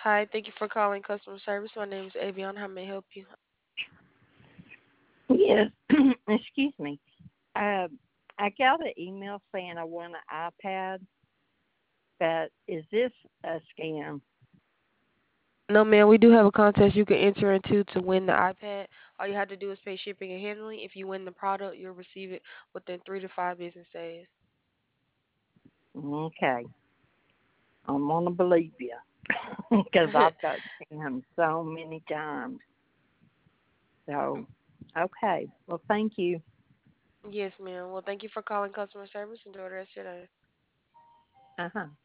Hi, thank you for calling customer service. My name is Avion. How may I help you? Yes, excuse me. Uh, I got an email saying I won an iPad, but is this a scam? No, man, we do have a contest you can enter into to win the iPad. All you have to do is pay shipping and handling. If you win the product, you'll receive it within 3 to 5 business days. Okay, I'm gonna believe you because I've got scammed so many times. So, okay. Well, thank you. Yes, ma'am. Well, thank you for calling customer service. Enjoy the rest of your day. Uh huh.